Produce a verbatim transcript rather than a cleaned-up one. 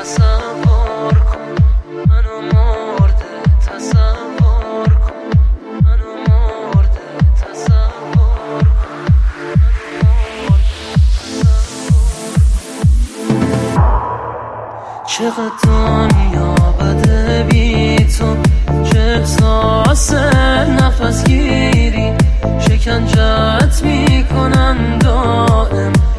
تصور کن منو مرده، تصور کن منو مرده، تصور کن منو مرده. چقدر دنیا بده بی تو، چه احساس نفس گیری شکنجت میکنن دائم.